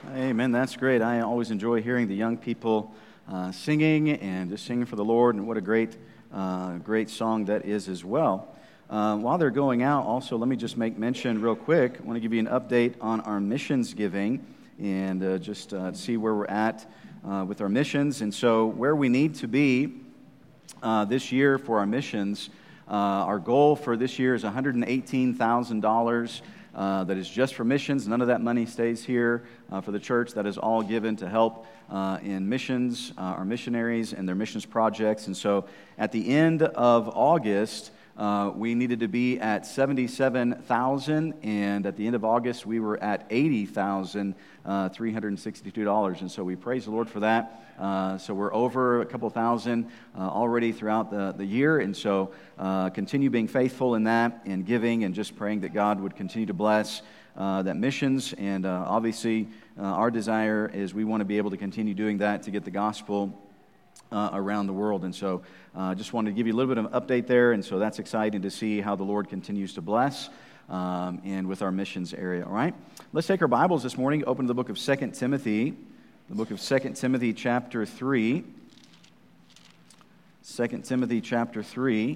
Amen. That's great. I always enjoy hearing the young people singing and just singing for the Lord, and what a great song that is as well. While they're going out, also, let me just make mention real quick. I want to give you an update on our missions giving and just see where we're at with our missions. And so where we need to be this year for our missions, our goal for this year is $118,000. That is just for missions. None of that money stays here for the church. That is all given to help in missions, our missionaries and their missions projects. And so at the end of August, we needed to be at $77,000, and at the end of August, we were at $80,362. And so we praise the Lord for that. So we're over a couple thousand already throughout the year, and so continue being faithful in that and giving, and just praying that God would continue to bless that missions. And obviously, our desire is we want to be able to continue doing that to get the gospel around the world. And so just wanted to give you a little bit of an update there, and so that's exciting to see how the Lord continues to bless and with our missions area. All right, let's take our Bibles this morning, open to the book of 2 Timothy. The book of 2 Timothy chapter 3. 2 Timothy chapter 3.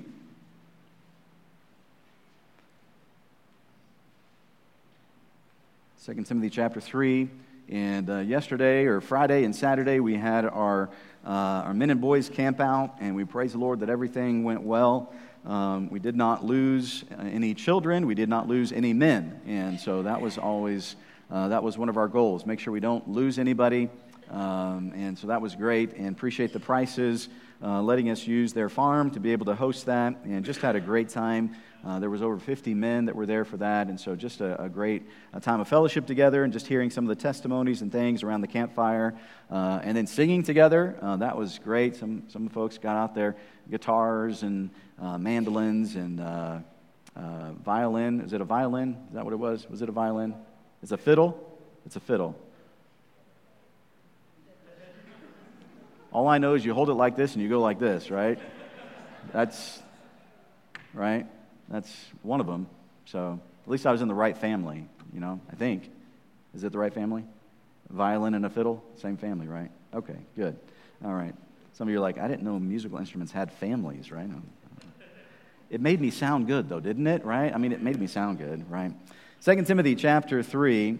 2 Timothy chapter 3. And yesterday, or Friday and Saturday, we had our men and boys camp out, and we praise the Lord that everything went well. We did not lose any children. We did not lose any men. And so that was always, that was one of our goals. Make sure we don't lose anybody. And so that was great, and appreciate the Prices letting us use their farm to be able to host that, and just had a great time. There was over 50 men that were there for that, and so just a great time of fellowship together, and just hearing some of the testimonies and things around the campfire, and then singing together. That was great. Some folks got out there, guitars and mandolins and violin. Is it a violin? Is that what it was? Was it a violin? It's a fiddle? It's a fiddle. All I know is you hold it like this and you go like this, right? That's one of them. So at least I was in the right family, I think. Is it the right family? A violin and a fiddle? Same family, right? Okay, good. All right. Some of you are like, I didn't know musical instruments had families, right? It made me sound good, though, didn't it, right? I mean, it made me sound good, right? 2 Timothy chapter 3,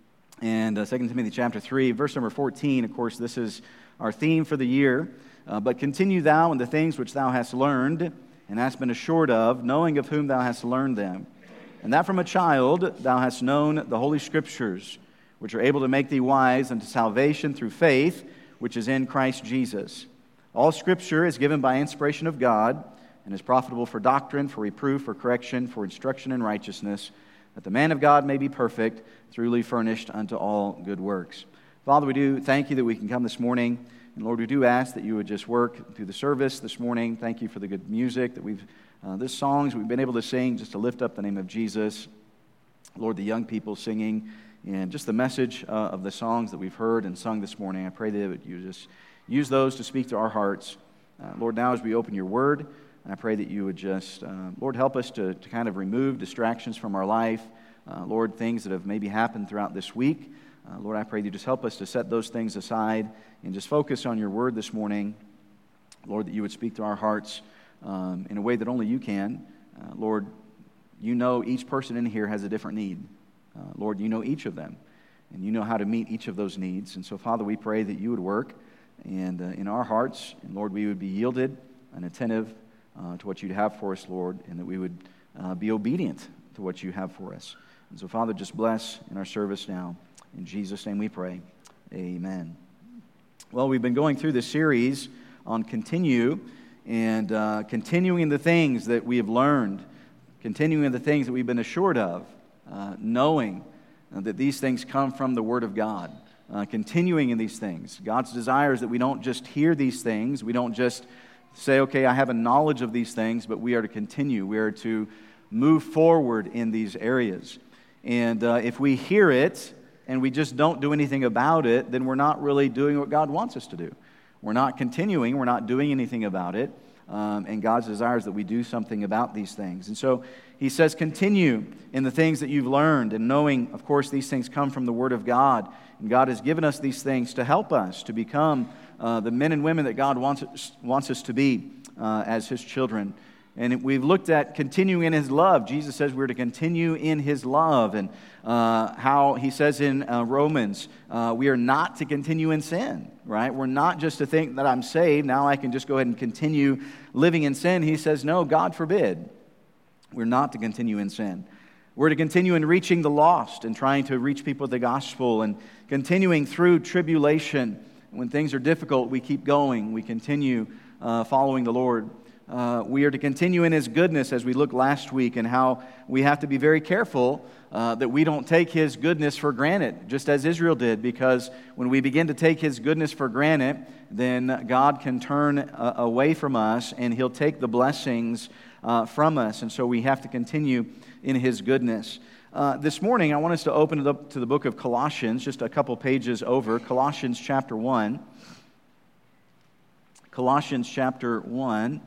and 2 Timothy chapter 3, verse number 14, of course, this is our theme for the year. But continue thou in the things which thou hast learned, and hast been assured of, knowing of whom thou hast learned them. And that from a child thou hast known the Holy Scriptures, which are able to make thee wise unto salvation through faith, which is in Christ Jesus. All Scripture is given by inspiration of God, and is profitable for doctrine, for reproof, for correction, for instruction in righteousness, that the man of God may be perfect, truly furnished unto all good works. Father, we do thank you that we can come this morning. And Lord, we do ask that you would just work through the service this morning. Thank you for the good music that this songs we've been able to sing just to lift up the name of Jesus. Lord, the young people singing, and just the message of the songs that we've heard and sung this morning. I pray that you just use those to speak to our hearts. Lord, now as we open your word, I pray that you would just, Lord, help us to kind of remove distractions from our life. Lord, things that have maybe happened throughout this week. Lord, I pray that you just help us to set those things aside and just focus on your word this morning. Lord, that you would speak to our hearts in a way that only you can. Lord, you know each person in here has a different need. Lord, you know each of them, and you know how to meet each of those needs. And so, Father, we pray that you would work and in our hearts, and Lord, we would be yielded and attentive to what you'd have for us, Lord, and that we would be obedient to what you have for us. And so, Father, just bless in our service now. In Jesus' name we pray. Amen. Well, we've been going through this series on continue, and continuing the things that we have learned, continuing the things that we've been assured of, knowing that these things come from the Word of God, continuing in these things. God's desire is that we don't just hear these things, we don't just say, okay, I have a knowledge of these things, but we are to continue. We are to move forward in these areas. And if we hear it, and we just don't do anything about it, then we're not really doing what God wants us to do. We're not continuing, we're not doing anything about it. And God's desire is that we do something about these things. And so he says, continue in the things that you've learned, and knowing, of course, these things come from the Word of God. And God has given us these things to help us to become the men and women that God wants us to be as His children. And we've looked at continuing in His love. Jesus says we're to continue in His love. And how He says in Romans, we are not to continue in sin, right? We're not just to think that I'm saved, now I can just go ahead and continue living in sin. He says, no, God forbid. We're not to continue in sin. We're to continue in reaching the lost and trying to reach people with the gospel and continuing through tribulation. When things are difficult, we keep going. We continue following the Lord. We are to continue in His goodness, as we looked last week, and how we have to be very careful that we don't take His goodness for granted, just as Israel did, because when we begin to take His goodness for granted, then God can turn away from us, and He'll take the blessings from us. And so we have to continue in His goodness. This morning, I want us to open it up to the book of Colossians, just a couple pages over, Colossians chapter 1. Colossians chapter 1.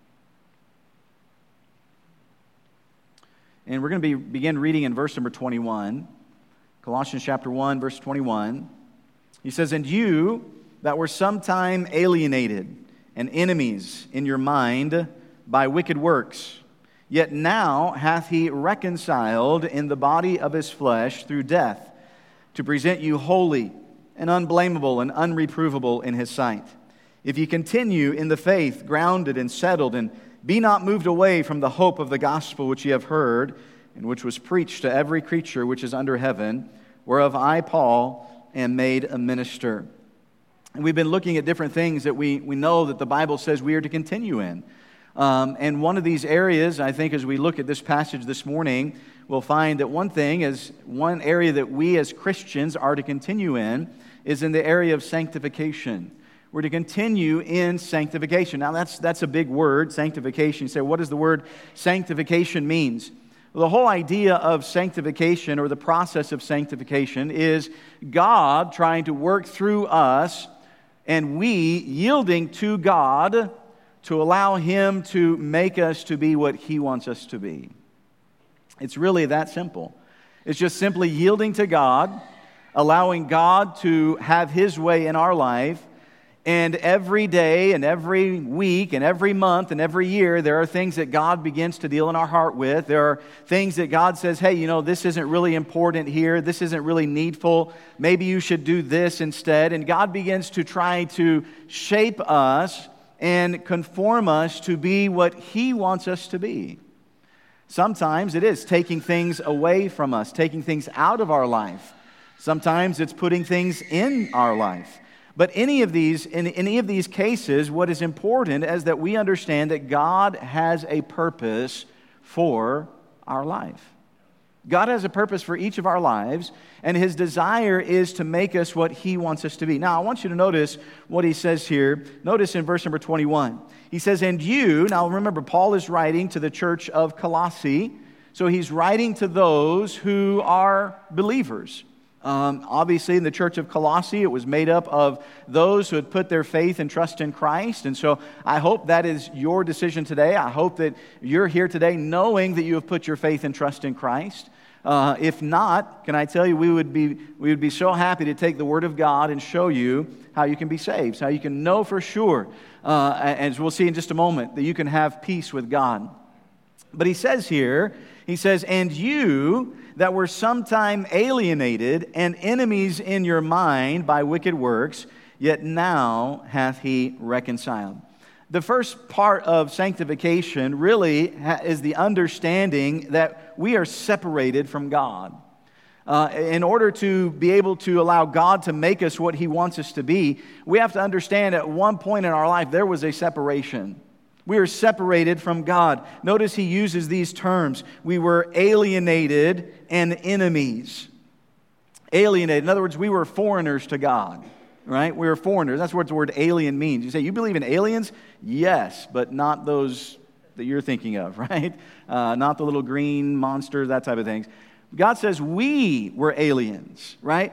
And we're going to begin reading in verse number 21. Colossians chapter 1, verse 21. He says, "And you that were sometime alienated and enemies in your mind by wicked works, yet now hath He reconciled in the body of His flesh through death, to present you holy and unblameable and unreprovable in His sight. If ye continue in the faith, grounded and settled, and be not moved away from the hope of the gospel which ye have heard, and which was preached to every creature which is under heaven, whereof I, Paul, am made a minister." And we've been looking at different things that we know that the Bible says we are to continue in. And one of these areas, I think, as we look at this passage this morning, we'll find that one area that we as Christians are to continue in is in the area of sanctification. We're to continue in sanctification. Now, that's a big word, sanctification. You say, what does the word sanctification means? Well, the whole idea of sanctification, or the process of sanctification, is God trying to work through us and we yielding to God to allow Him to make us to be what He wants us to be. It's really that simple. It's just simply yielding to God, allowing God to have His way in our life. And every day and every week and every month and every year, there are things that God begins to deal in our heart with. There are things that God says, hey, this isn't really important here. This isn't really needful. Maybe you should do this instead. And God begins to try to shape us and conform us to be what He wants us to be. Sometimes it is taking things away from us, taking things out of our life. Sometimes it's putting things in our life. But in any of these cases, what is important is that we understand that God has a purpose for our life. God has a purpose for each of our lives, and His desire is to make us what He wants us to be. Now, I want you to notice what He says here. Notice in verse number 21. He says, "And you," now remember, Paul is writing to the church of Colossae, so he's writing to those who are believers. Obviously, in the church of Colossae, it was made up of those who had put their faith and trust in Christ. And so I hope that is your decision today. I hope that you're here today knowing that you have put your faith and trust in Christ. If not, can I tell you, we would be so happy to take the Word of God and show you how you can be saved, how you can know for sure, as we'll see in just a moment, that you can have peace with God. But he says here, "And you that were sometime alienated and enemies in your mind by wicked works, yet now hath He reconciled." The first part of sanctification really is the understanding that we are separated from God. In order to be able to allow God to make us what He wants us to be, we have to understand at one point in our life there was a separation. We are separated from God. Notice he uses these terms. We were alienated and enemies. Alienated. In other words, we were foreigners to God. Right? We were foreigners. That's what the word alien means. You say, you believe in aliens? Yes, but not those that you're thinking of, right? Not the little green monsters, that type of things. God says we were aliens, right?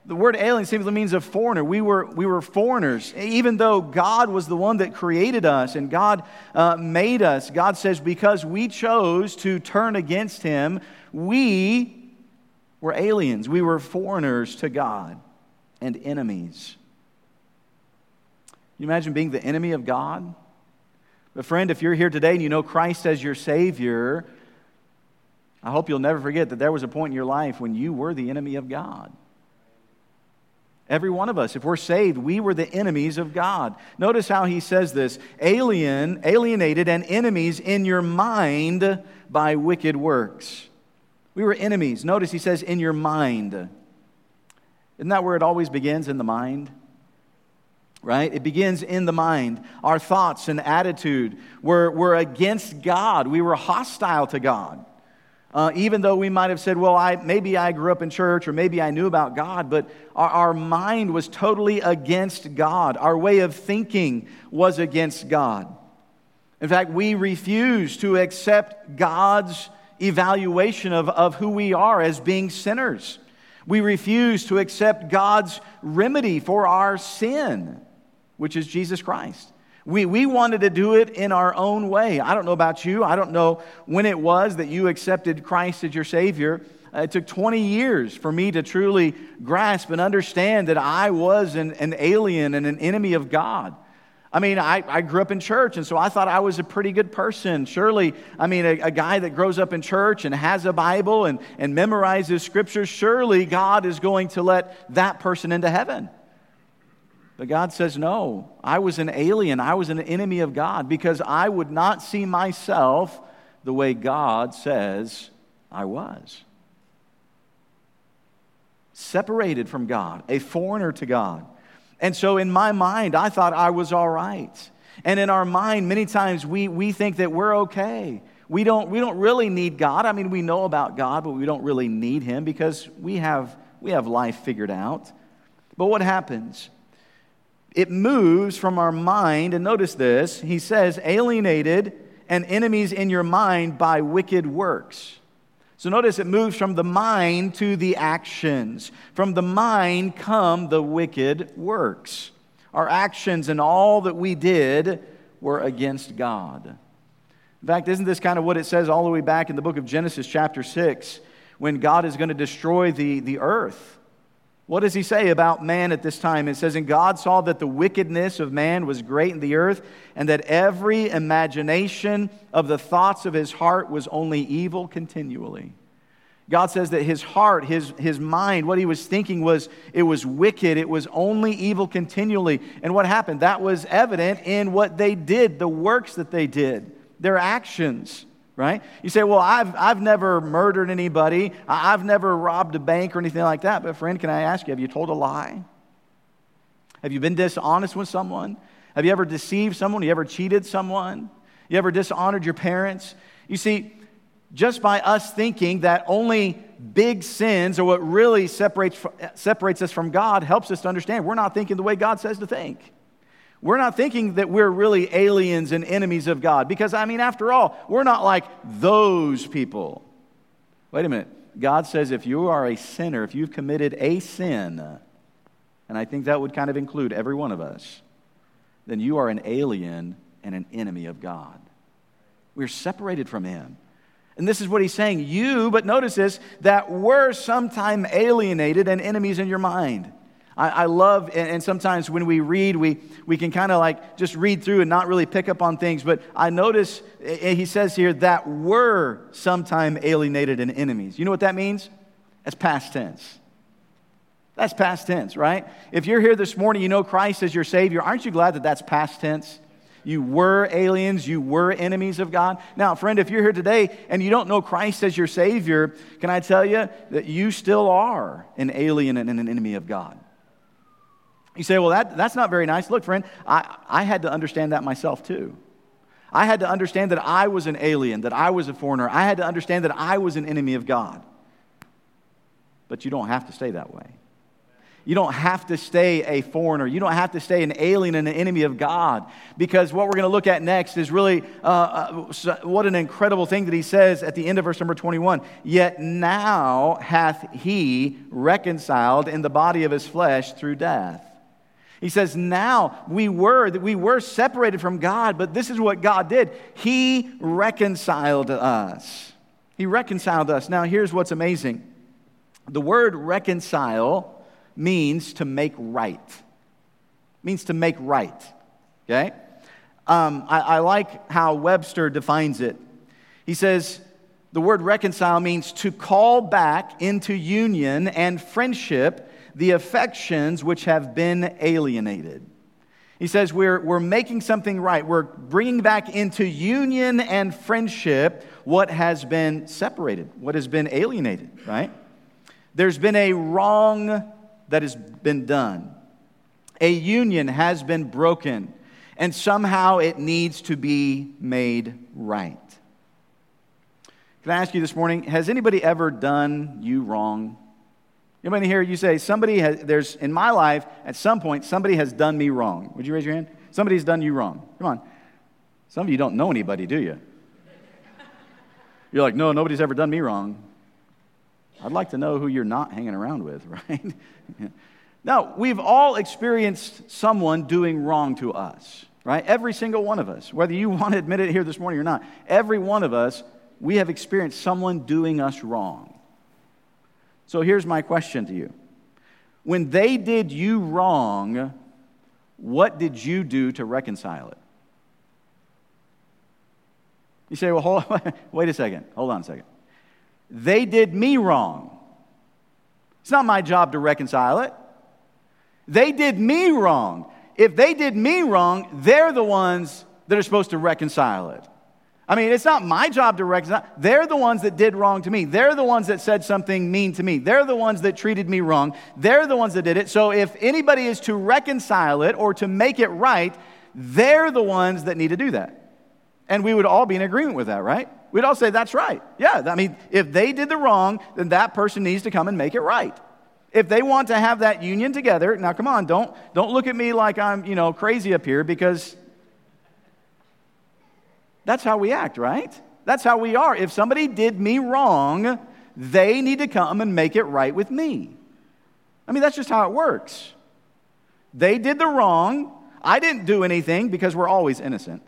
The word alien simply means a foreigner. We were foreigners. Even though God was the one that created us and God made us, God says because we chose to turn against Him, we were aliens. We were foreigners to God and enemies. Can you imagine being the enemy of God? But friend, if you're here today and you know Christ as your Savior, I hope you'll never forget that there was a point in your life when you were the enemy of God. Every one of us, if we're saved, we were the enemies of God. Notice how he says this, alienated and enemies in your mind by wicked works. We were enemies. Notice he says in your mind. Isn't that where it always begins, in the mind? Right? It begins in the mind. Our thoughts and attitude were against God. We were hostile to God. Even though we might have said, well, maybe I grew up in church or maybe I knew about God, but our mind was totally against God. Our way of thinking was against God. In fact, we refused to accept God's evaluation of who we are as being sinners. We refused to accept God's remedy for our sin, which is Jesus Christ. We wanted to do it in our own way. I don't know about you. I don't know when it was that you accepted Christ as your Savior. It took 20 years for me to truly grasp and understand that I was an alien and an enemy of God. I mean, I grew up in church, and so I thought I was a pretty good person. Surely, I mean, a guy that grows up in church and has a Bible and memorizes Scriptures, surely God is going to let that person into heaven. But God says, no, I was an alien. I was an enemy of God because I would not see myself the way God says I was. Separated from God, a foreigner to God. And so in my mind, I thought I was all right. And in our mind, many times we think that we're okay. We don't really need God. I mean, we know about God, but we don't really need Him because we have life figured out. But what happens? It moves from our mind, and notice this, he says, alienated and enemies in your mind by wicked works. So notice it moves from the mind to the actions. From the mind come the wicked works. Our actions and all that we did were against God. In fact, isn't this kind of what it says all the way back in the book of Genesis chapter 6, when God is going to destroy the earth? What does he say about man at this time? It says, and God saw that the wickedness of man was great in the earth, and that every imagination of the thoughts of his heart was only evil continually. God says that his heart, his mind, what he was thinking was wicked. It was only evil continually. And what happened? That was evident in what they did, the works that they did, their actions. Right? You say, well, I've never murdered anybody. I've never robbed a bank or anything like that. But friend, can I ask you, have you told a lie? Have you been dishonest with someone? Have you ever deceived someone? Have you ever cheated someone? You ever dishonored your parents? You see, just by us thinking that only big sins are what really separates us from God helps us to understand we're not thinking the way God says to think. We're not thinking that we're really aliens and enemies of God. Because, I mean, after all, we're not like those people. Wait a minute. God says if you are a sinner, if you've committed a sin, and I think that would kind of include every one of us, then you are an alien and an enemy of God. We're separated from Him. And this is what he's saying. You, but notice this, that were sometime alienated and enemies in your mind. I love, and sometimes when we read, we can kind of like just read through and not really pick up on things. But I notice, he says here, that were sometime alienated and enemies. You know what that means? That's past tense. That's past tense, right? If you're here this morning, you know Christ as your Savior. Aren't you glad that that's past tense? You were aliens. You were enemies of God. Now, friend, if you're here today and you don't know Christ as your Savior, can I tell you that you still are an alien and an enemy of God? You say, well, that's not very nice. Look, friend, I had to understand that myself too. I had to understand that I was an alien, that I was a foreigner. I had to understand that I was an enemy of God. But you don't have to stay that way. You don't have to stay a foreigner. You don't have to stay an alien and an enemy of God. Because what we're going to look at next is really what an incredible thing that he says at the end of verse number 21. Yet now hath he reconciled in the body of his flesh through death. He says, now we were separated from God, but this is what God did. He reconciled us. He reconciled us. Now here's what's amazing. The word reconcile means to make right. Means to make right. Okay? I like how Webster defines it. He says, the word reconcile means to call back into union and friendship the affections which have been alienated. He says we're making something right. We're bringing back into union and friendship what has been separated, what has been alienated, right? There's been a wrong that has been done. A union has been broken, and somehow it needs to be made right. Can I ask you this morning, has anybody ever done you wrong? Anybody here, you say, in my life, at some point, somebody has done me wrong. Would you raise your hand? Somebody's done you wrong. Come on. Some of you don't know anybody, do you? You're like, no, nobody's ever done me wrong. I'd like to know who you're not hanging around with, right? Now, we've all experienced someone doing wrong to us, right? Every single one of us, whether you want to admit it here this morning or not, every one of us, we have experienced someone doing us wrong. So here's my question to you. When they did you wrong, what did you do to reconcile it? You say, well, wait a second. Hold on a second. They did me wrong. It's not my job to reconcile it. They did me wrong. If they did me wrong, they're the ones that are supposed to reconcile it. I mean, it's not my job to reconcile. They're the ones that did wrong to me. They're the ones that said something mean to me. They're the ones that treated me wrong. They're the ones that did it. So if anybody is to reconcile it or to make it right, they're the ones that need to do that. And we would all be in agreement with that, right? We'd all say, that's right. Yeah, I mean, if they did the wrong, then that person needs to come and make it right. If they want to have that union together, now come on, don't look at me like I'm, crazy up here, because that's how we act, right? That's how we are. If somebody did me wrong, they need to come and make it right with me. I mean, that's just how it works. They did the wrong. I didn't do anything, because we're always innocent.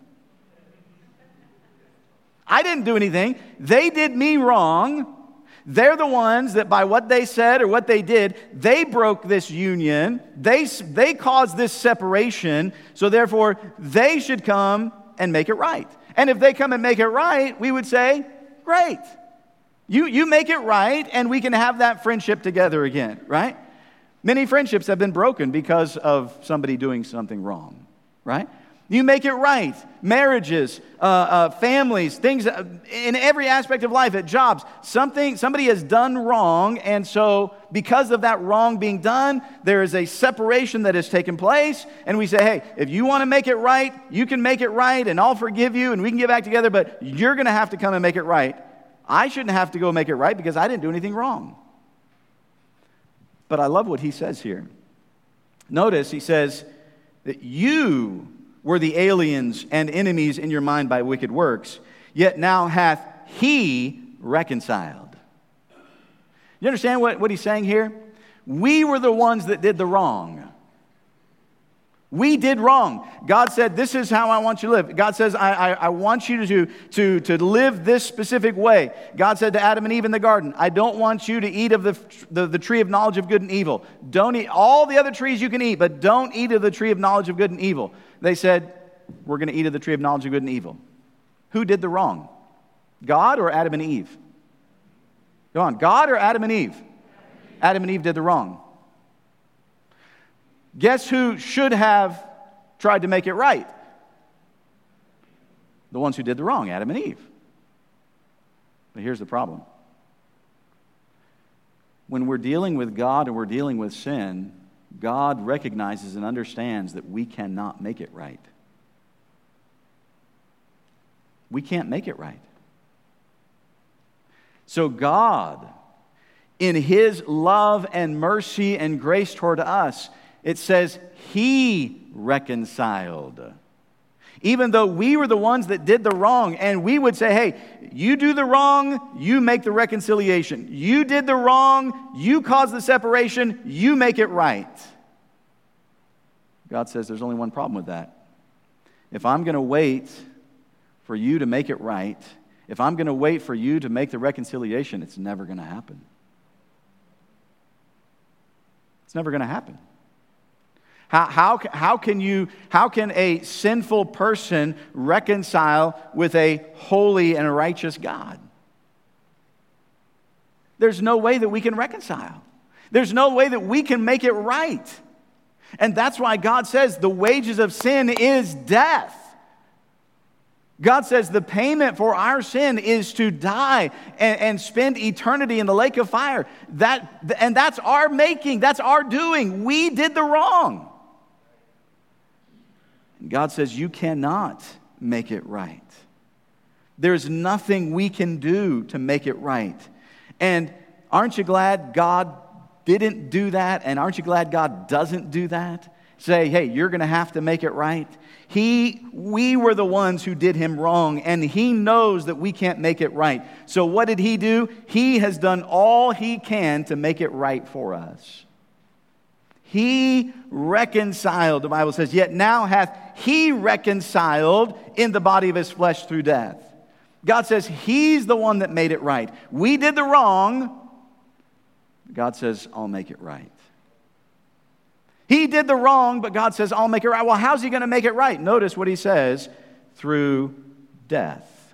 I didn't do anything. They did me wrong. They're the ones that by what they said or what they did, they broke this union. They caused this separation. So therefore, they should come and make it right. And if they come and make it right, we would say, great. You make it right, and we can have that friendship together again, right? Many friendships have been broken because of somebody doing something wrong, right? You make it right. Marriages, families, things in every aspect of life, at jobs. Somebody has done wrong, and so because of that wrong being done, there is a separation that has taken place, and we say, hey, if you want to make it right, you can make it right, and I'll forgive you, and we can get back together, but you're going to have to come and make it right. I shouldn't have to go make it right because I didn't do anything wrong. But I love what he says here. Notice he says that you were the aliens and enemies in your mind by wicked works, yet now hath he reconciled. You understand what he's saying here? We were the ones that did the wrong. We did wrong. God said, this is how I want you to live. God says, I want you to live this specific way. God said to Adam and Eve in the garden, I don't want you to eat of the tree of knowledge of good and evil. Don't eat all the other trees you can eat, but don't eat of the tree of knowledge of good and evil. They said, we're going to eat of the tree of knowledge of good and evil. Who did the wrong? God or Adam and Eve? Go on, God or Adam and Eve? Adam and Eve did the wrong. Guess who should have tried to make it right? The ones who did the wrong, Adam and Eve. But here's the problem. When we're dealing with God and we're dealing with sin, God recognizes and understands that we cannot make it right. We can't make it right. So God, in His love and mercy and grace toward us, it says He reconciled. Even though we were the ones that did the wrong, and we would say, hey, you do the wrong, you make the reconciliation. You did the wrong, you caused the separation, you make it right. God says there's only one problem with that. If I'm going to wait for you to make it right, if I'm going to wait for you to make the reconciliation, it's never going to happen. It's never going to happen. How can a sinful person reconcile with a holy and righteous God? There's no way that we can reconcile. There's no way that we can make it right. And that's why God says the wages of sin is death. God says the payment for our sin is to die and spend eternity in the lake of fire. That's our making. That's our doing. We did the wrong. God says you cannot make it right. There's nothing we can do to make it right. And aren't you glad God didn't do that? And aren't you glad God doesn't do that? Say, hey, you're going to have to make it right. We were the ones who did Him wrong, and He knows that we can't make it right. So what did He do? He has done all He can to make it right for us. He reconciled, the Bible says, yet now hath He reconciled in the body of His flesh through death. God says He's the one that made it right. We did the wrong. God says, I'll make it right. He did the wrong, but God says, I'll make it right. Well, how's He going to make it right? Notice what He says, through death.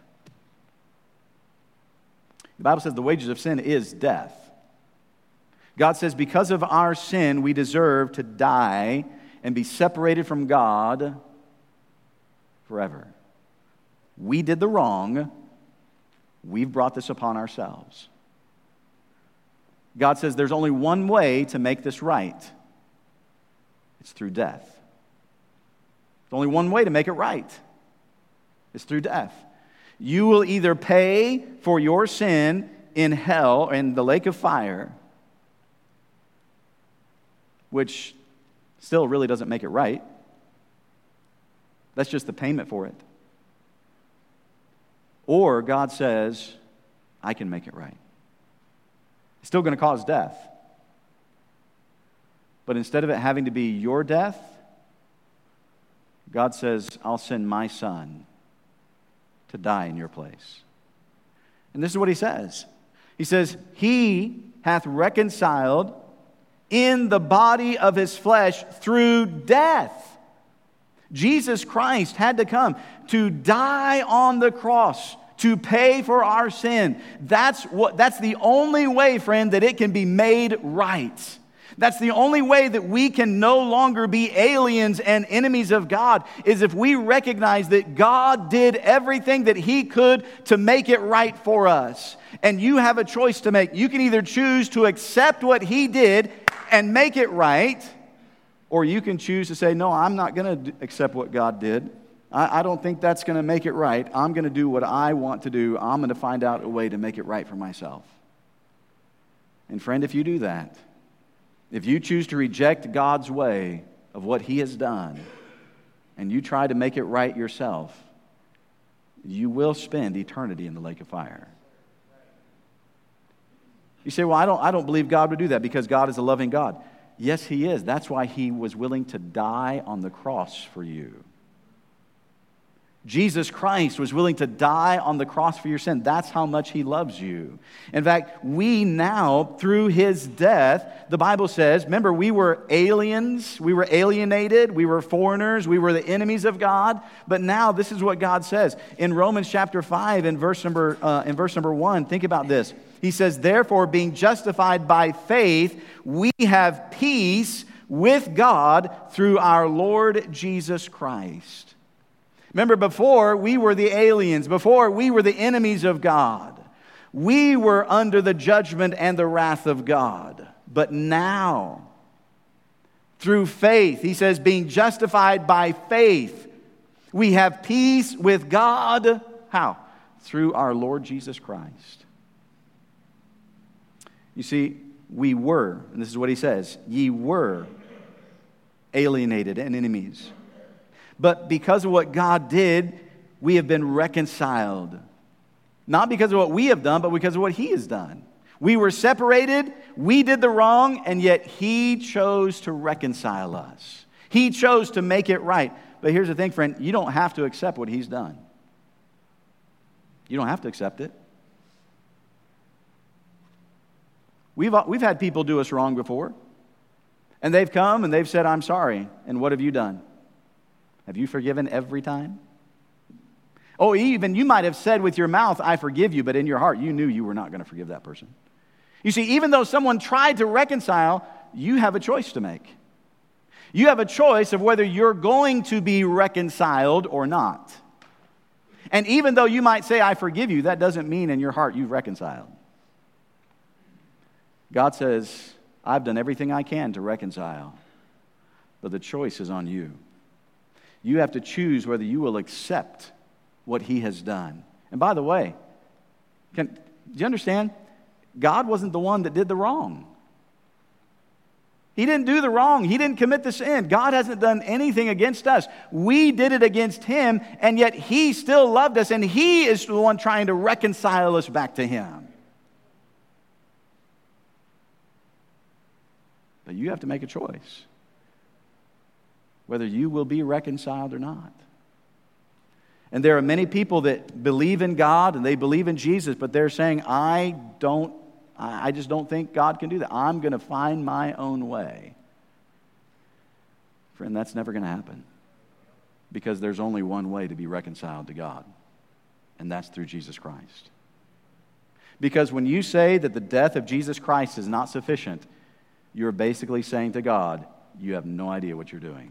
The Bible says the wages of sin is death. God says because of our sin, we deserve to die and be separated from God forever. We did the wrong. We've brought this upon ourselves. God says there's only one way to make this right. It's through death. There's only one way to make it right. It's through death. You will either pay for your sin in hell or in the lake of fire, which still really doesn't make it right. That's just the payment for it. Or God says, I can make it right. It's still going to cause death. But instead of it having to be your death, God says, I'll send my Son to die in your place. And this is what He says. He says, He hath reconciled in the body of His flesh through death. Jesus Christ had to come to die on the cross to pay for our sin. That's the only way, friend, that it can be made right. That's the only way that we can no longer be aliens and enemies of God, is if we recognize that God did everything that He could to make it right for us. And you have a choice to make. You can either choose to accept what He did and make it right, or you can choose to say, no, I'm not going to accept what God did. I don't think that's going to make it right. I'm going to do what I want to do. I'm going to find out a way to make it right for myself. And friend, if you do that, if you choose to reject God's way of what He has done, and you try to make it right yourself, you will spend eternity in the lake of fire. You say, well, I don't believe God would do that because God is a loving God. Yes, He is. That's why He was willing to die on the cross for you. Jesus Christ was willing to die on the cross for your sin. That's how much He loves you. In fact, we now, through His death, the Bible says, remember, we were aliens, we were alienated, we were foreigners, we were the enemies of God. But now this is what God says. In Romans chapter 5, in verse number 1, think about this. He says, therefore, being justified by faith, we have peace with God through our Lord Jesus Christ. Remember, before we were the aliens, before we were the enemies of God. We were under the judgment and the wrath of God. But now, through faith, he says, being justified by faith, we have peace with God. How? Through our Lord Jesus Christ. You see, we were, and this is what he says, ye were alienated and enemies. But because of what God did, we have been reconciled. Not because of what we have done, but because of what he has done. We were separated, we did the wrong, and yet he chose to reconcile us. He chose to make it right. But here's the thing, friend, you don't have to accept what he's done. You don't have to accept it. We've had people do us wrong before. And they've come and they've said, I'm sorry. And what have you done? Have you forgiven every time? Oh, even you might have said with your mouth, I forgive you, but in your heart you knew you were not going to forgive that person. You see, even though someone tried to reconcile, you have a choice to make. You have a choice of whether you're going to be reconciled or not. And even though you might say, I forgive you, that doesn't mean in your heart you've reconciled. God says, I've done everything I can to reconcile, but the choice is on you. You have to choose whether you will accept what he has done. And by the way, do you understand? God wasn't the one that did the wrong. He didn't do the wrong. He didn't commit the sin. God hasn't done anything against us. We did it against him, and yet he still loved us, and he is the one trying to reconcile us back to him. But you have to make a choice whether you will be reconciled or not. And there are many people that believe in God and they believe in Jesus, but they're saying, I just don't think God can do that. I'm going to find my own way. Friend, that's never going to happen. Because there's only one way to be reconciled to God, and that's through Jesus Christ. Because when you say that the death of Jesus Christ is not sufficient, you're basically saying to God, you have no idea what you're doing.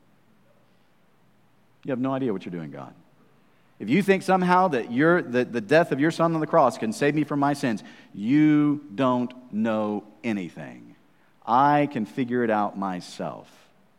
You have no idea what you're doing, God. If you think somehow that the death of your son on the cross can save me from my sins, you don't know anything. I can figure it out myself.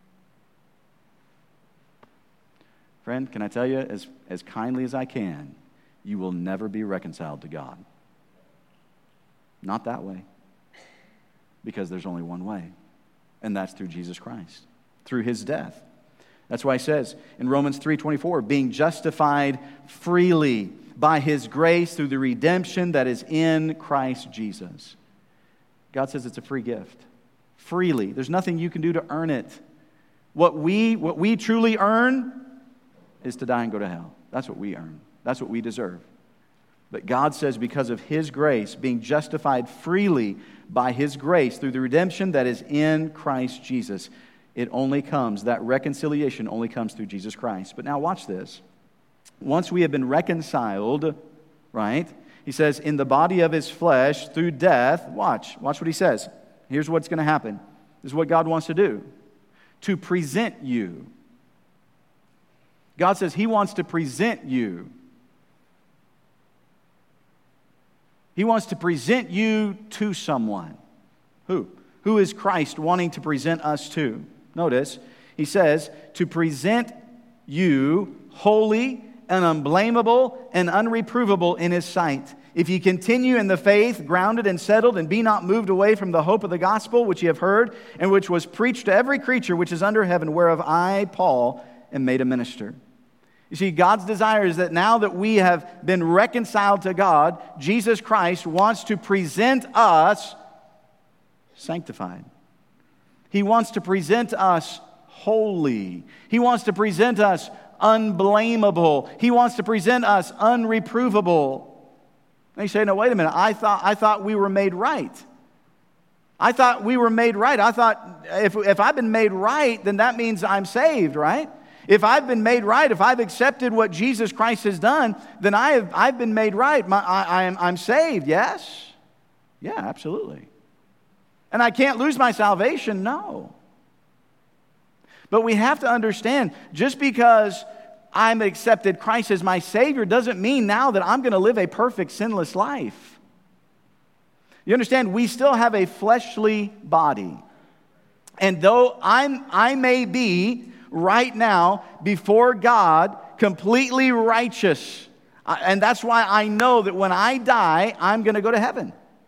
Friend, can I tell you, as kindly as I can, you will never be reconciled to God. Not that way. Because there's only one way, and that's through Jesus Christ, through his death. That's why he says in Romans 3:24, being justified freely by his grace through the redemption that is in Christ Jesus. God says it's a free gift. Freely. There's nothing you can do to earn it. What we truly earn is to die and go to hell. That's what we earn. That's what we deserve. But God says because of his grace, being justified freely by his grace through the redemption that is in Christ Jesus, that reconciliation only comes through Jesus Christ. But now watch this. Once we have been reconciled, right? He says, in the body of his flesh through death, watch what he says. Here's what's going to happen. This is what God wants to do. To present you. God says he wants to present you. He wants to present you to someone. Who? Who is Christ wanting to present us to? Notice, he says, to present you holy and unblameable and unreprovable in his sight. If ye continue in the faith, grounded and settled, and be not moved away from the hope of the gospel which ye have heard, and which was preached to every creature which is under heaven, whereof I, Paul, am made a minister. You see, God's desire is that now that we have been reconciled to God, Jesus Christ wants to present us sanctified. He wants to present us holy. He wants to present us unblameable. He wants to present us unreprovable. And you say, no, wait a minute. I thought we were made right. I thought we were made right. I thought if I've been made right, then that means I'm saved, right? If I've been made right, if I've accepted what Jesus Christ has done, then I've been made right. I'm saved, yes? Yeah, absolutely. And I can't lose my salvation, no. But we have to understand, just because I'm accepted Christ as my Savior doesn't mean now that I'm going to live a perfect, sinless life. You understand, we still have a fleshly body. And though I may be right now before God completely righteous, and that's why I know that when I die, I'm going to go to heaven.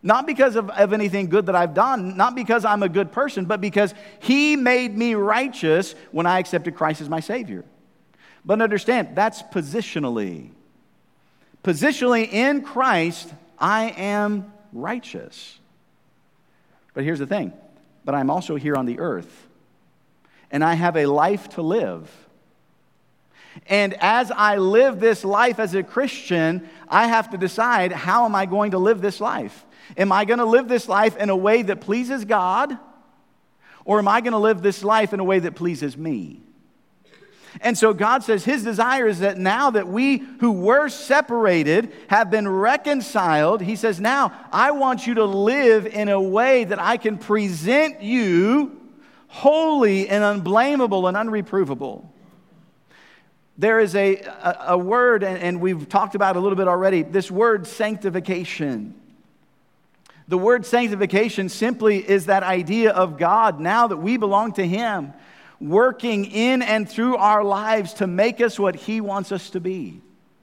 Not because of anything good that I've done, not because I'm a good person, but because He made me righteous when I accepted Christ as my Savior. But understand, that's positionally. Positionally in Christ, I am righteous. But here's the thing, but I'm also here on the earth, and I have a life to live. And as I live this life as a Christian, I have to decide, how am I going to live this life? Am I going to live this life in a way that pleases God? Or am I going to live this life in a way that pleases me? And so God says His desire is that now that we who were separated have been reconciled, He says, now I want you to live in a way that I can present you holy and unblameable and unreprovable. There is a word, and we've talked about it a little bit already, this word sanctification. The word sanctification simply is that idea of God, now that we belong to Him, working in and through our lives to make us what He wants us to be.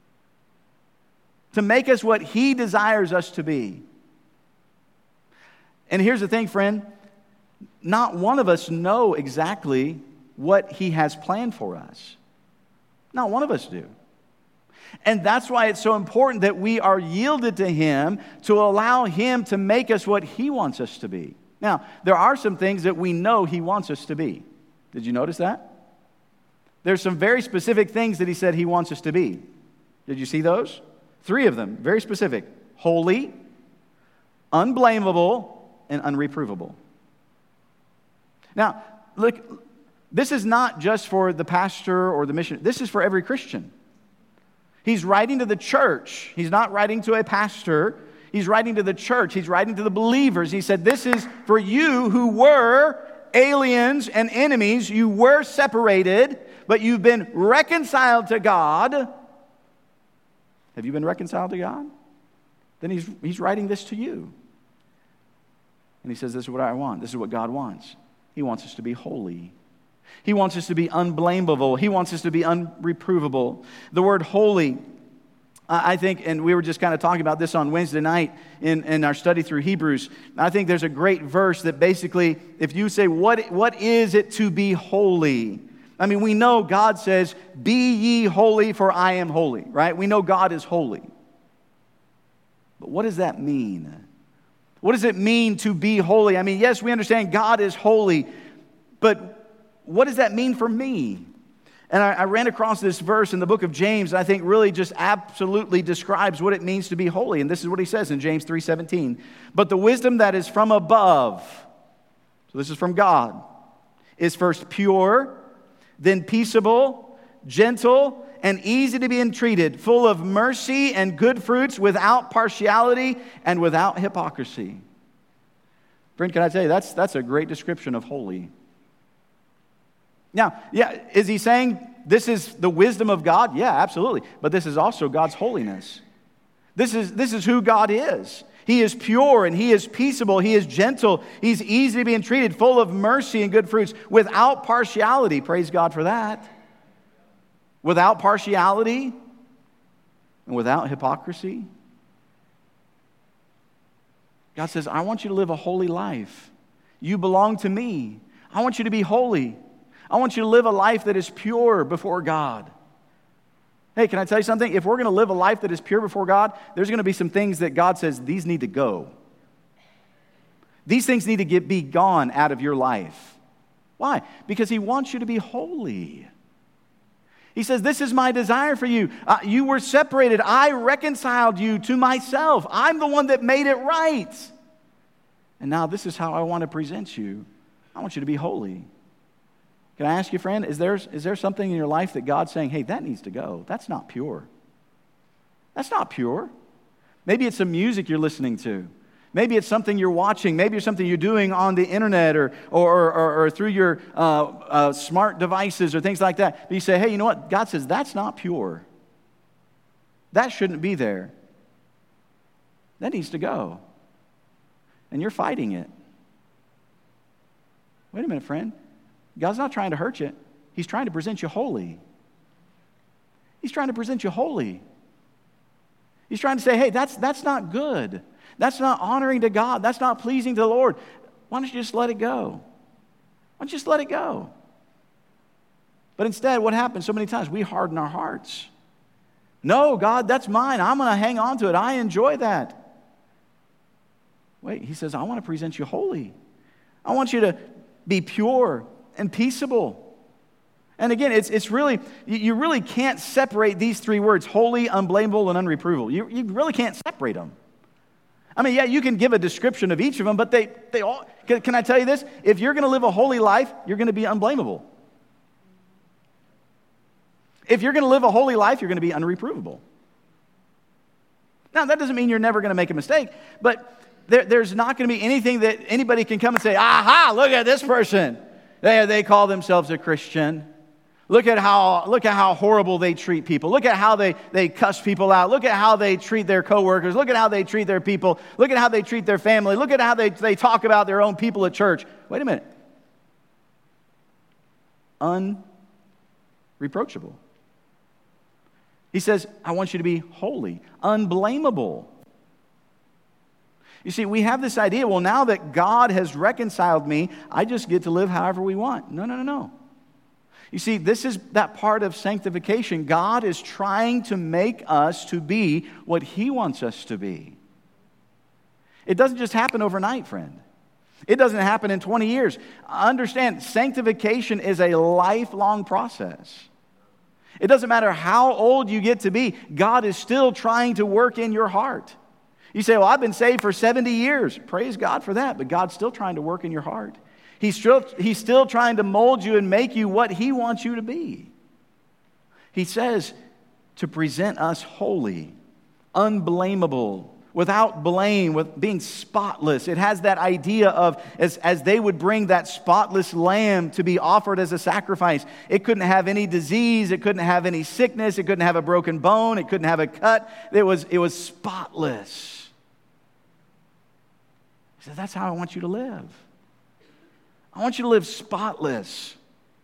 To make us what He desires us to be. And here's the thing, friend. Not one of us know exactly what He has planned for us. Not one of us do. And that's why it's so important that we are yielded to Him to allow Him to make us what He wants us to be. Now, there are some things that we know He wants us to be. Did you notice that? There's some very specific things that He said He wants us to be. Did you see those? 3 of them, very specific. Holy, unblameable, and unreprovable. Now, look, this is not just for the pastor or the missionary. This is for every Christian. He's writing to the church. He's not writing to a pastor. He's writing to the church. He's writing to the believers. He said, this is for you who were aliens and enemies. You were separated, but you've been reconciled to God. Have you been reconciled to God? Then he's writing this to you. And He says, this is what I want. This is what God wants. He wants us to be holy. He wants us to be unblameable. He wants us to be unreprovable. The word holy, I think, and we were just kind of talking about this on Wednesday night in our study through Hebrews. I think there's a great verse that basically, if you say, what is it to be holy? I mean, we know God says, be ye holy for I am holy, right? We know God is holy. But what does that mean? What does it mean to be holy? I mean, yes, we understand God is holy, but what does that mean for me? And I ran across this verse in the book of James, and I think really just absolutely describes what it means to be holy. And this is what he says in James 3:17. But the wisdom that is from above, so this is from God, is first pure, then peaceable, gentle, and easy to be entreated, full of mercy and good fruits, without partiality and without hypocrisy. Friend, can I tell you, that's a great description of holy. Now, yeah, is he saying this is the wisdom of God? Yeah, absolutely. But this is also God's holiness. This is who God is. He is pure and He is peaceable. He is gentle. He's easy to be entreated, full of mercy and good fruits, without partiality. Praise God for that. Without partiality and without hypocrisy. God says, I want you to live a holy life. You belong to me. I want you to be holy. I want you to live a life that is pure before God. Hey, can I tell you something? If we're going to live a life that is pure before God, there's going to be some things that God says, these need to go. These things need to be gone out of your life. Why? Because He wants you to be holy. He says, this is my desire for you. You were separated. I reconciled you to myself. I'm the one that made it right. And now this is how I want to present you. I want you to be holy. Can I ask you, friend, is there something in your life that God's saying, hey, that needs to go? That's not pure. That's not pure. Maybe it's some music you're listening to. Maybe it's something you're watching. Maybe it's something you're doing on the internet or through your smart devices or things like that. But you say, hey, you know what? God says that's not pure. That shouldn't be there. That needs to go. And you're fighting it. Wait a minute, friend. God's not trying to hurt you. He's trying to present you holy. He's trying to present you holy. He's trying to say, hey, that's not good. That's not honoring to God. That's not pleasing to the Lord. Why don't you just let it go? Why don't you just let it go? But instead, what happens so many times? We harden our hearts. No, God, that's mine. I'm going to hang on to it. I enjoy that. Wait, he says, I want to present you holy. I want you to be pure and peaceable. And again, it's really, you really can't separate these three words, holy, unblameable, and unreprovable. You really can't separate them. I mean, yeah, you can give a description of each of them, but they all, can I tell you this? If you're going to live a holy life, you're going to be unblameable. If you're going to live a holy life, you're going to be unreprovable. Now, that doesn't mean you're never going to make a mistake, but there's not going to be anything that anybody can come and say, aha, look at this person. They call themselves a Christian. Look at how horrible they treat people. Look at how they cuss people out. Look at how they treat their coworkers. Look at how they treat their people. Look at how they treat their family. Look at how they talk about their own people at church. Wait a minute. Unreproachable. He says, I want you to be holy, unblameable. You see, we have this idea, well, now that God has reconciled me, I just get to live however we want. No. You see, this is that part of sanctification. God is trying to make us to be what He wants us to be. It doesn't just happen overnight, friend. It doesn't happen in 20 years. Understand, sanctification is a lifelong process. It doesn't matter how old you get to be, God is still trying to work in your heart. You say, well, I've been saved for 70 years. Praise God for that, but God's still trying to work in your heart. He's still trying to mold you and make you what He wants you to be. He says to present us holy, unblameable, without blame, with being spotless. It has that idea of as they would bring that spotless lamb to be offered as a sacrifice. It couldn't have any disease. It couldn't have any sickness. It couldn't have a broken bone. It couldn't have a cut. It was spotless. He said, that's how I want you to live. I want you to live spotless.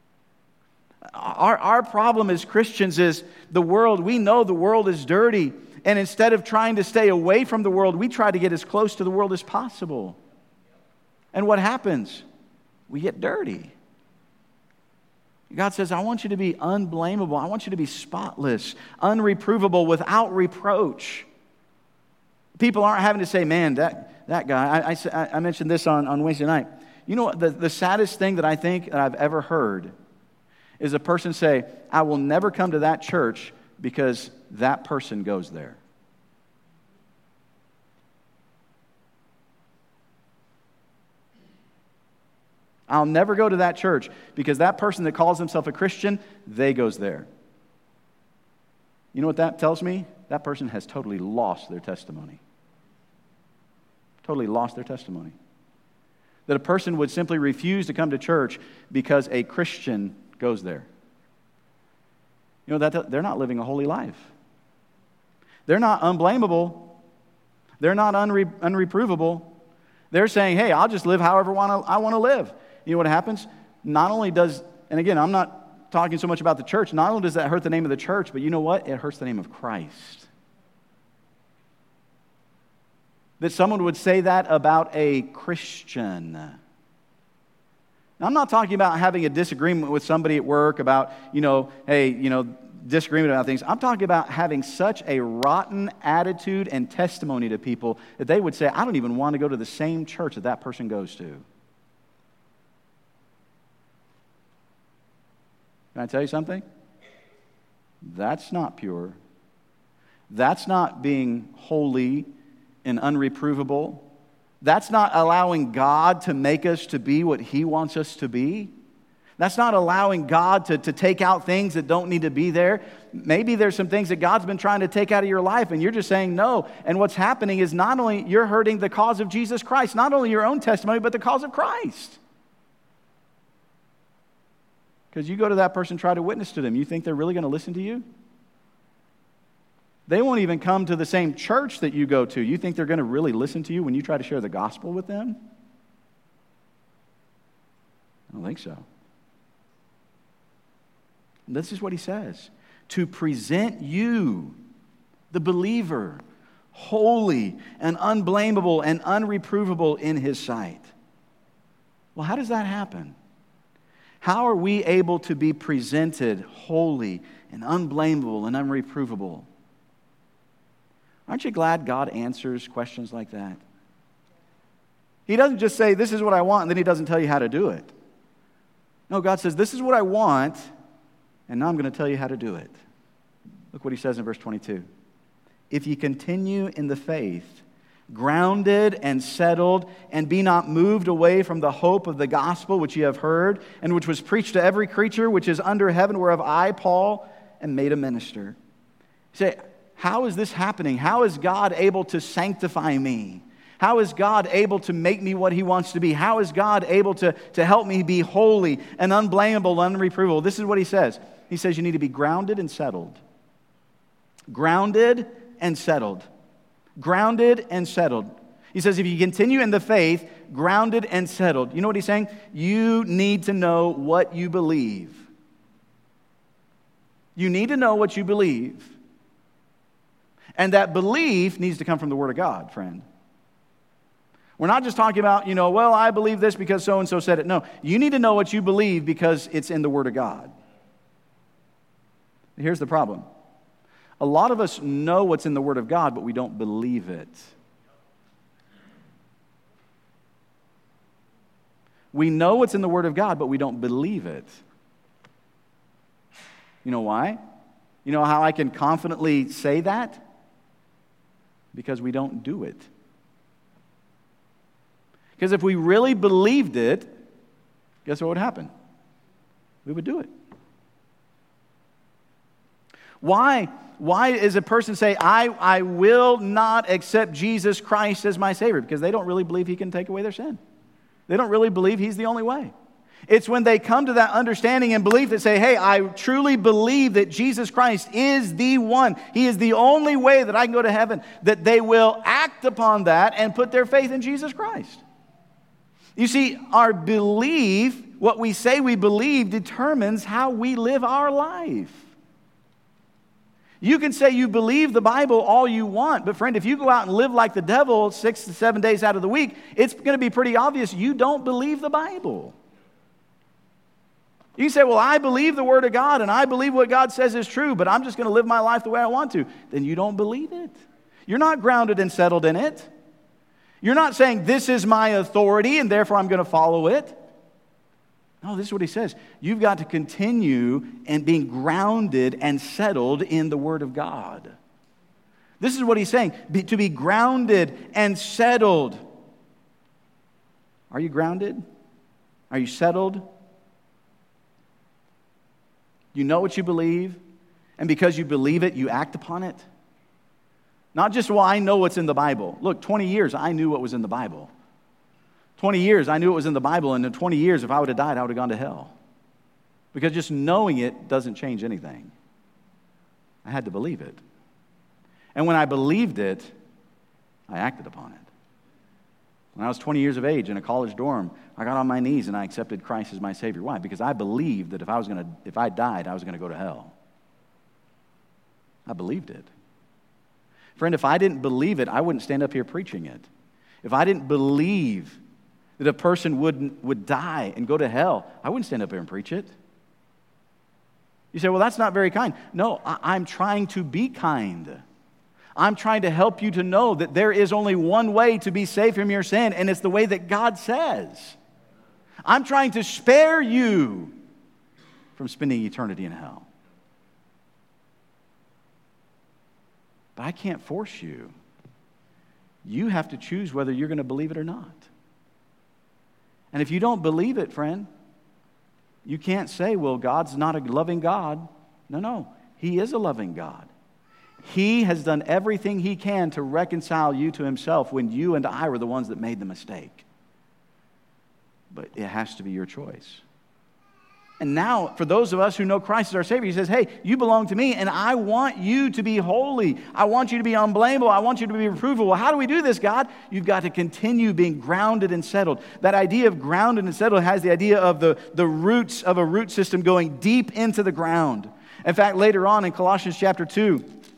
Our problem as Christians is the world. We know the world is dirty. And instead of trying to stay away from the world, we try to get as close to the world as possible. And what happens? We get dirty. God says, I want you to be unblameable. I want you to be spotless, unreprovable, without reproach. People aren't having to say, man, that guy. I mentioned this on Wednesday night. You know what? The saddest thing that I think that I've ever heard is a person say, I will never come to that church because that person goes there. I'll never go to that church because that person that calls himself a Christian, they goes there. You know what that tells me? That person has totally lost their testimony. Totally lost their testimony. That a person would simply refuse to come to church because a Christian goes there. You know, they're not living a holy life. They're not unblameable. They're not unreprovable. They're saying, hey, I'll just live however I want to live. You know what happens? Not only does, and again, I'm not talking so much about the church, not only does that hurt the name of the church, but you know what? It hurts the name of Christ. That someone would say that about a Christian. Now, I'm not talking about having a disagreement with somebody at work about, disagreement about things. I'm talking about having such a rotten attitude and testimony to people that they would say, I don't even want to go to the same church that person goes to. Can I tell you something? That's not pure. That's not being holy and unreprovable. That's not allowing God to make us to be what He wants us to be. That's not allowing God to take out things that don't need to be there. Maybe there's some things that God's been trying to take out of your life and you're just saying no. And what's happening is not only you're hurting the cause of Jesus Christ, not only your own testimony, but the cause of Christ. Because you go to that person, try to witness to them. You think they're really going to listen to you? They won't even come to the same church that you go to. You think they're going to really listen to you when you try to share the gospel with them? I don't think so. This is what he says. To present you, the believer, holy and unblameable and unreprovable in His sight. Well, how does that happen? How are we able to be presented holy and unblameable and unreprovable? Aren't you glad God answers questions like that? He doesn't just say, this is what I want, and then He doesn't tell you how to do it. No, God says, this is what I want, and now I'm going to tell you how to do it. Look what He says in verse 22. If ye continue in the faith, grounded and settled, and be not moved away from the hope of the gospel which ye have heard, and which was preached to every creature which is under heaven, whereof I, Paul, am made a minister. You say, how is this happening? How is God able to sanctify me? How is God able to make me what He wants to be? How is God able to help me be holy and unblameable and unreprovable? This is what He says. He says you need to be grounded and settled. Grounded and settled. Grounded and settled. He says if you continue in the faith, grounded and settled. You know what He's saying? You need to know what you believe. You need to know what you believe. And that belief needs to come from the Word of God, friend. We're not just talking about, well, I believe this because so-and-so said it. No, you need to know what you believe because it's in the Word of God. Here's the problem. A lot of us know what's in the Word of God, but we don't believe it. We know what's in the Word of God, but we don't believe it. You know why? You know how I can confidently say that? Because we don't do it. Because if we really believed it, guess what would happen? We would do it. Why is a person say, I will not accept Jesus Christ as my Savior? Because they don't really believe He can take away their sin. They don't really believe He's the only way. It's when they come to that understanding and belief that say, hey, I truly believe that Jesus Christ is the one. He is the only way that I can go to heaven, that they will act upon that and put their faith in Jesus Christ. You see, our belief, what we say we believe, determines how we live our life. You can say you believe the Bible all you want, but friend, if you go out and live like the devil 6 to 7 days out of the week, it's going to be pretty obvious you don't believe the Bible. You say, well, I believe the Word of God, and I believe what God says is true, but I'm just going to live my life the way I want to. Then you don't believe it. You're not grounded and settled in it. You're not saying, this is my authority, and therefore I'm going to follow it. No, this is what he says. You've got to continue and being grounded and settled in the Word of God. This is what he's saying, to be grounded and settled. Are you grounded? Are you settled? You know what you believe, and because you believe it, you act upon it. Not just, well, I know what's in the Bible. Look, 20 years, I knew what was in the Bible. 20 years, I knew it was in the Bible, and in 20 years, if I would have died, I would have gone to hell. Because just knowing it doesn't change anything. I had to believe it. And when I believed it, I acted upon it. When I was 20 years of age in a college dorm, I got on my knees and I accepted Christ as my Savior. Why? Because I believed that if I died, I was going to go to hell. I believed it. Friend, if I didn't believe it, I wouldn't stand up here preaching it. If I didn't believe that a person would die and go to hell, I wouldn't stand up here and preach it. You say, well, that's not very kind. No, I'm trying to be kind. I'm trying to help you to know that there is only one way to be saved from your sin, and it's the way that God says. I'm trying to spare you from spending eternity in hell. But I can't force you. You have to choose whether you're going to believe it or not. And if you don't believe it, friend, you can't say, well, God's not a loving God. No, He is a loving God. He has done everything He can to reconcile you to Himself when you and I were the ones that made the mistake. But it has to be your choice. And now, for those of us who know Christ as our Savior, He says, hey, you belong to me, and I want you to be holy. I want you to be unblameable. I want you to be reprovable. How do we do this, God? You've got to continue being grounded and settled. That idea of grounded and settled has the idea of the roots of a root system going deep into the ground. In fact, later on in Colossians chapter 2,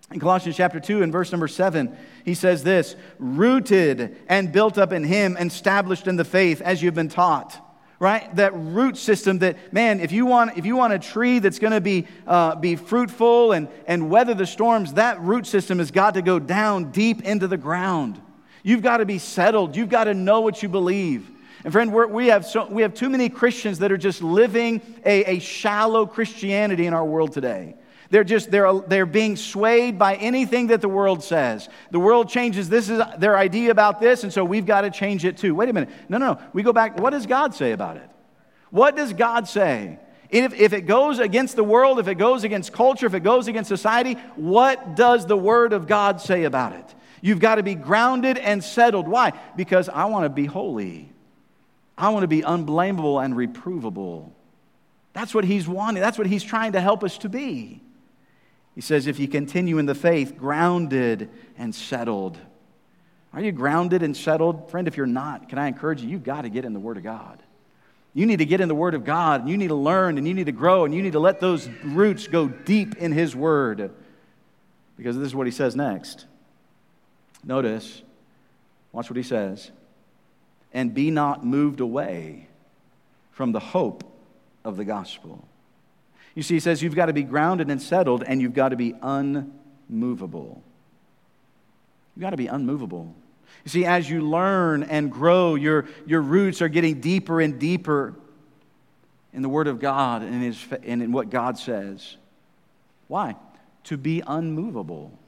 In Colossians chapter 2 and verse number 7, he says this, rooted and built up in Him and established in the faith as you've been taught. Right? That root system that, man, if you want a tree that's going to be fruitful and weather the storms, that root system has got to go down deep into the ground. You've got to be settled. You've got to know what you believe. And friend, we have too many Christians that are just living a shallow Christianity in our world today. They're being swayed by anything that the world says. The world changes, this is their idea about this, and so we've got to change it too. Wait a minute. No. We go back. What does God say about it? What does God say? If it goes against the world, if it goes against culture, if it goes against society, what does the Word of God say about it? You've got to be grounded and settled. Why? Because I want to be holy. I want to be unblameable and reprovable. That's what He's wanting. That's what He's trying to help us to be. He says, if you continue in the faith, grounded and settled. Are you grounded and settled? Friend, if you're not, can I encourage you, you've got to get in the Word of God. You need to get in the Word of God, and you need to learn, and you need to grow, and you need to let those roots go deep in His Word. Because this is what He says next. Notice, watch what He says. And be not moved away from the hope of the gospel. You see, He says you've got to be grounded and settled, and you've got to be unmovable. You've got to be unmovable. You see, as you learn and grow, your roots are getting deeper and deeper in the Word of God and in what God says. Why? To be unmovable.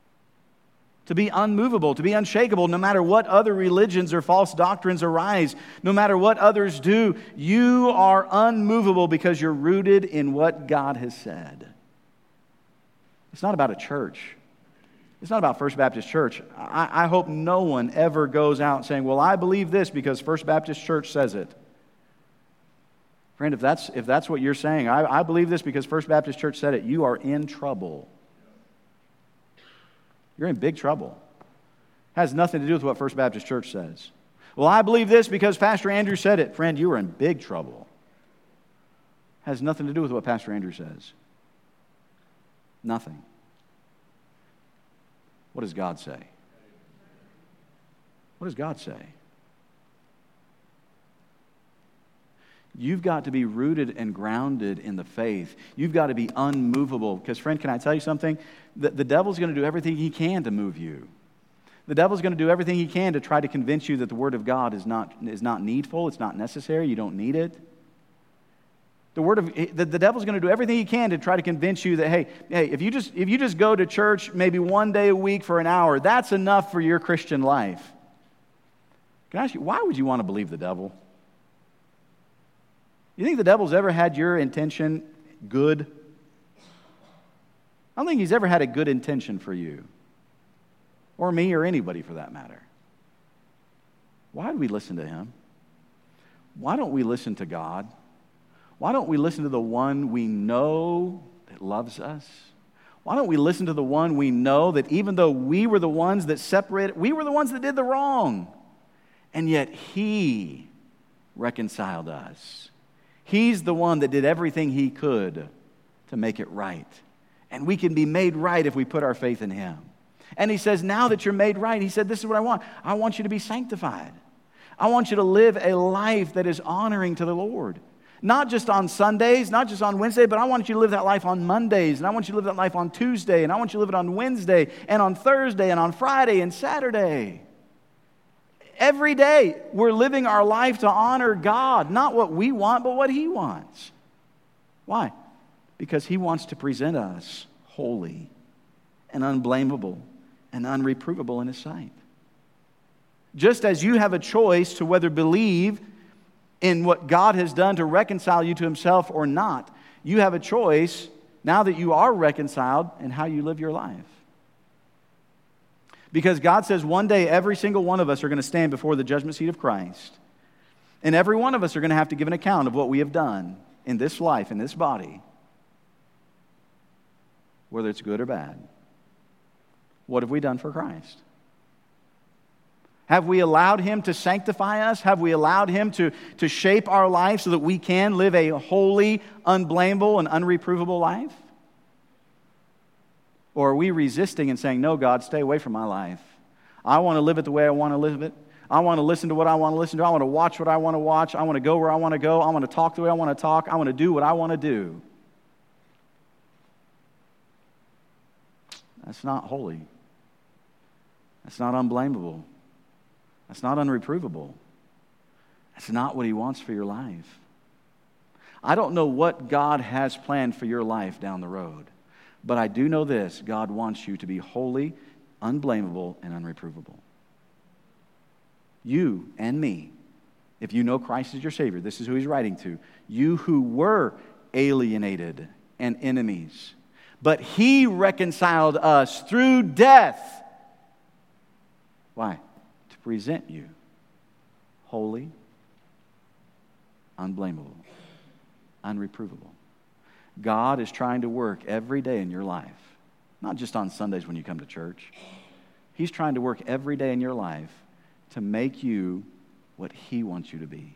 To be unmovable, to be unshakable, no matter what other religions or false doctrines arise, no matter what others do, you are unmovable because you're rooted in what God has said. It's not about a church. It's not about First Baptist Church. I hope no one ever goes out saying, well, I believe this because First Baptist Church says it. Friend, if that's what you're saying, I believe this because First Baptist Church said it, you are in trouble. You're in big trouble. It has nothing to do with what First Baptist Church says. Well, I believe this because Pastor Andrew said it. Friend, you are in big trouble. It has nothing to do with what Pastor Andrew says. Nothing. What does God say? What does God say? You've got to be rooted and grounded in the faith. You've got to be unmovable. Because, friend, can I tell you something? The devil's going to do everything he can to move you. The devil's going to do everything he can to try to convince you that the Word of God is not needful, it's not necessary, you don't need it. The devil's going to do everything he can to try to convince you that, hey, if you just go to church maybe one day a week for an hour, that's enough for your Christian life. Can I ask you, why would you want to believe the devil? You think the devil's ever had your intention good? I don't think he's ever had a good intention for you. Or me or anybody for that matter. Why do we listen to him? Why don't we listen to God? Why don't we listen to the one we know that loves us? Why don't we listen to the one we know that even though we were the ones that separated, we were the ones that did the wrong, and yet He reconciled us. He's the one that did everything He could to make it right. And we can be made right if we put our faith in Him. And He says, now that you're made right, He said, this is what I want. I want you to be sanctified. I want you to live a life that is honoring to the Lord. Not just on Sundays, not just on Wednesday, but I want you to live that life on Mondays, and I want you to live that life on Tuesday, and I want you to live it on Wednesday, and on Thursday, and on Friday, and Saturday. Every day, we're living our life to honor God, not what we want, but what He wants. Why? Because He wants to present us holy and unblameable and unreprovable in His sight. Just as you have a choice to whether believe in what God has done to reconcile you to Himself or not, you have a choice now that you are reconciled in how you live your life. Because God says one day every single one of us are going to stand before the judgment seat of Christ. And every one of us are going to have to give an account of what we have done in this life, in this body. Whether it's good or bad. What have we done for Christ? Have we allowed Him to sanctify us? Have we allowed Him to shape our life so that we can live a holy, unblameable, and unreprovable life? Or are we resisting and saying, no, God, stay away from my life. I want to live it the way I want to live it. I want to listen to what I want to listen to. I want to watch what I want to watch. I want to go where I want to go. I want to talk the way I want to talk. I want to do what I want to do. That's not holy. That's not unblameable. That's not unreprovable. That's not what He wants for your life. I don't know what God has planned for your life down the road, but I do know this: God wants you to be holy, unblameable, and unreprovable. You and me, if you know Christ as your Savior, this is who He's writing to. You who were alienated and enemies, but He reconciled us through death. Why? To present you holy, unblameable, unreprovable. God is trying to work every day in your life, not just on Sundays when you come to church. He's trying to work every day in your life to make you what He wants you to be.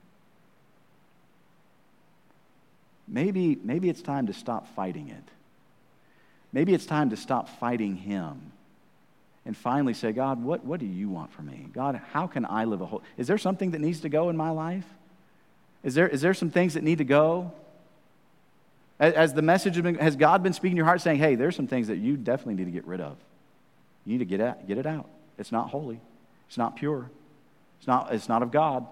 Maybe it's time to stop fighting it. Maybe it's time to stop fighting Him and finally say, God, what do you want from me? God, how can I live a whole... Is there something that needs to go in my life? Is there some things that need to go? As the message has God been speaking to your heart saying, hey, there's some things that you definitely need to get rid of. You need to get it out. It's not holy. It's not pure. It's not of God.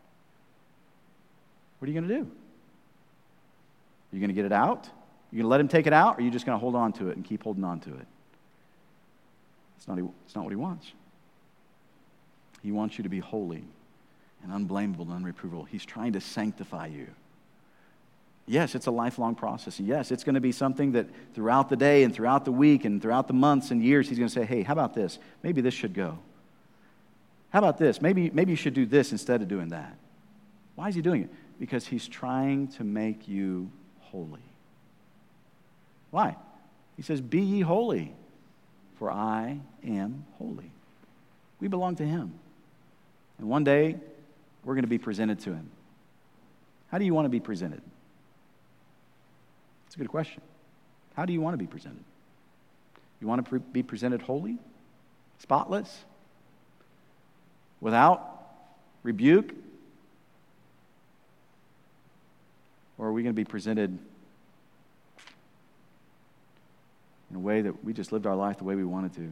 What are you going to do? Are you going to get it out? Are you going to let Him take it out? Or are you just going to hold on to it and keep holding on to it? It's not what He wants. He wants you to be holy and unblameable and unreprovable. He's trying to sanctify you. Yes, it's a lifelong process. Yes, it's going to be something that throughout the day and throughout the week and throughout the months and years, He's going to say, hey, how about this? Maybe this should go. How about this? Maybe you should do this instead of doing that. Why is He doing it? Because He's trying to make you holy. Why? He says, be ye holy, for I am holy. We belong to Him. And one day, we're going to be presented to Him. How do you want to be presented? That's a good question. How do you want to be presented? You want to be presented holy, spotless, without rebuke? Or are we going to be presented in a way that we just lived our life the way we wanted to?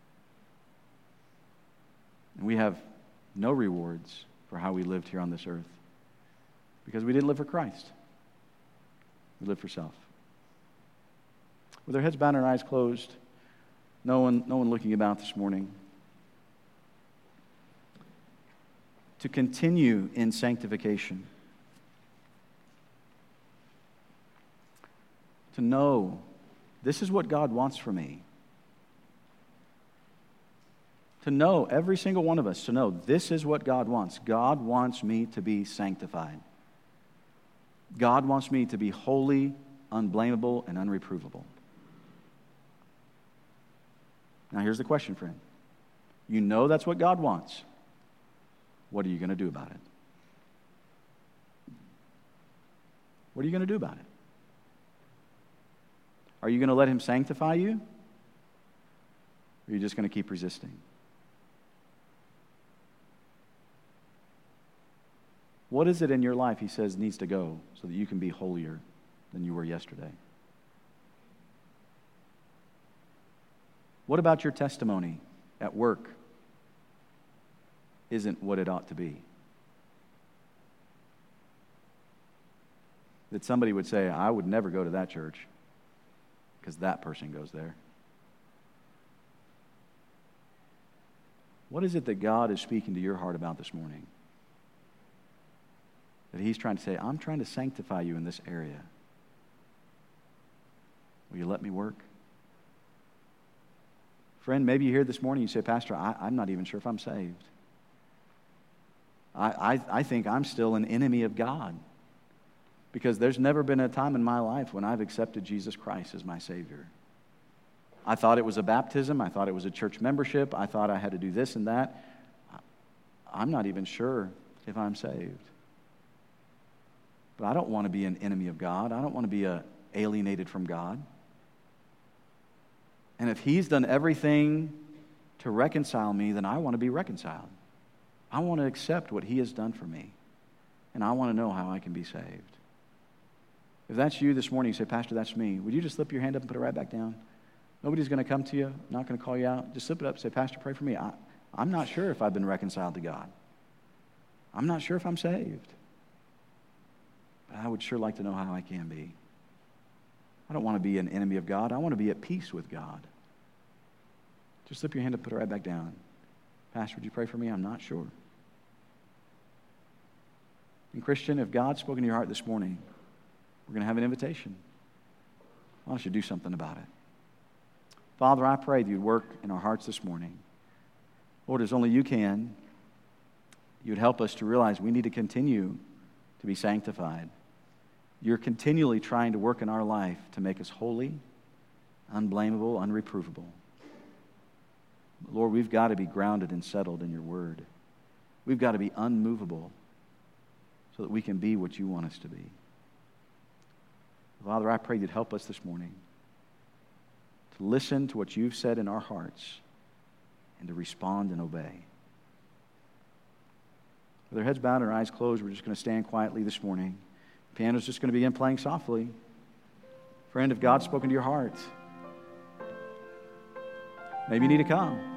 And we have no rewards for how we lived here on this earth because we didn't live for Christ. We live for self. With our heads bowed and our eyes closed, no one looking about this morning. To continue in sanctification. To know this is what God wants for me. To know, every single one of us, to know this is what God wants. God wants me to be sanctified. God wants me to be holy, unblameable, and unreprovable. Now here's the question, friend. You know that's what God wants. What are you going to do about it? What are you going to do about it? Are you going to let Him sanctify you? Or are you just going to keep resisting? What is it in your life He says needs to go so that you can be holier than you were yesterday? What about your testimony at work isn't what it ought to be? That somebody would say, I would never go to that church because that person goes there. What is it that God is speaking to your heart about this morning? That He's trying to say, I'm trying to sanctify you in this area. Will you let me work? Friend, maybe you're here this morning, you say, Pastor, I'm not even sure if I'm saved. I think I'm still an enemy of God because there's never been a time in my life when I've accepted Jesus Christ as my Savior. I thought it was a baptism. I thought it was a church membership. I thought I had to do this and that. I'm not even sure if I'm saved. But I don't want to be an enemy of God. I don't want to be alienated from God. And if He's done everything to reconcile me, then I want to be reconciled. I want to accept what He has done for me. And I want to know how I can be saved. If that's you this morning, you say, Pastor, that's me. Would you just slip your hand up and put it right back down? Nobody's going to come to you, not going to call you out. Just slip it up and say, Pastor, pray for me. I'm not sure if I've been reconciled to God. I'm not sure if I'm saved. But I would sure like to know how I can be. I don't want to be an enemy of God. I want to be at peace with God. Just slip your hand up and put it right back down. Pastor, would you pray for me? I'm not sure. And Christian, if God's spoken to your heart this morning, we're going to have an invitation. Why don't you do something about it? Father, I pray that you'd work in our hearts this morning. Lord, as only you can, you would help us to realize we need to continue to be sanctified. You're continually trying to work in our life to make us holy, unblameable, unreprovable. But Lord, we've got to be grounded and settled in your word. We've got to be unmovable so that we can be what you want us to be. Father, I pray you'd help us this morning to listen to what you've said in our hearts and to respond and obey. With our heads bowed and our eyes closed, we're just going to stand quietly this morning. The piano's just going to begin playing softly. Friend, if God's spoken to your heart, maybe you need to come.